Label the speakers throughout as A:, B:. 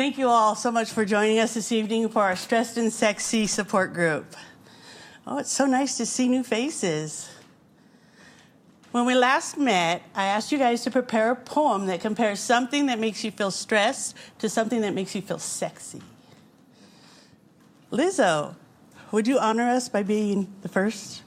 A: Thank you all so much for joining us this evening for our Stressed and Sexy support group. Oh, it's so nice to see new faces. When we last met, I asked you guys to prepare a poem that compares something that makes you feel stressed to something that makes you feel sexy. Lizzo, would you honor us by being the first?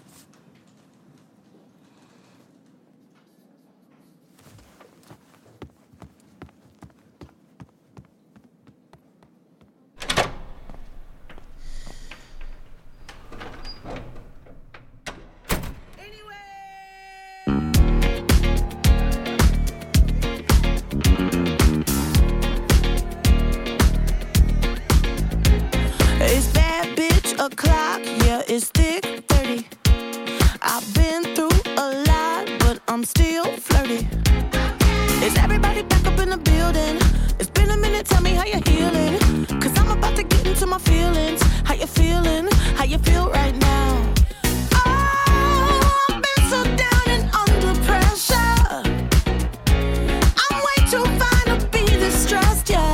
B: O'clock, yeah, it's thick 30. I've been through a lot, but I'm still flirty. Is everybody back up in the building? It's been a minute, tell me how you're healing. Cause I'm about to get into my feelings. How you feeling? How you feel right now? Oh, I've been so down and under pressure. I'm way too fine to be distressed, yeah.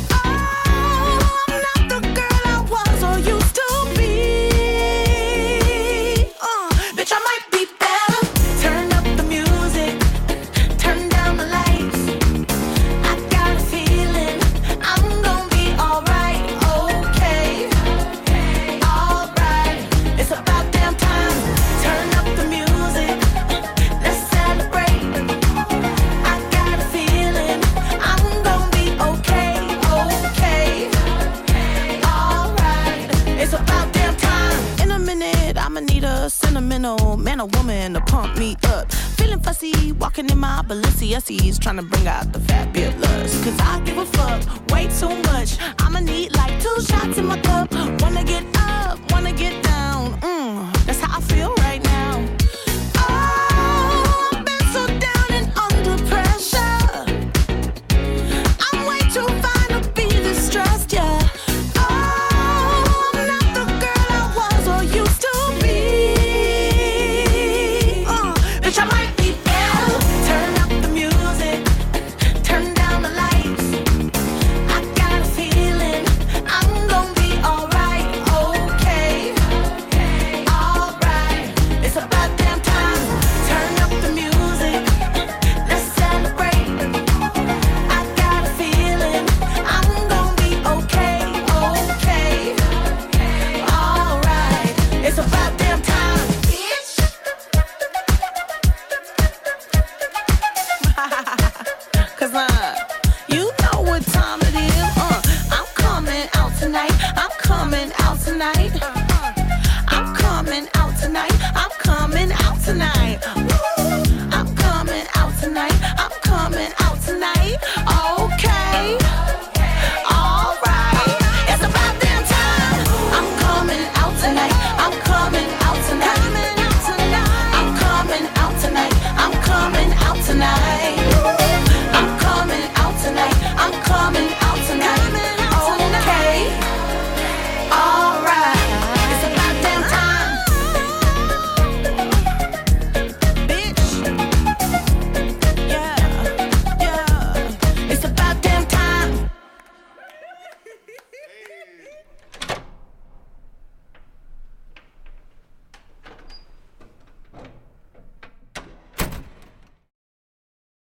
B: Man or woman to pump me up. Feeling fussy, walking in my Balenciennes, trying to bring out the fabulous. Cause I give a fuck way too much. I'ma need like 2 shots in my cup. Wanna get up, wanna get down.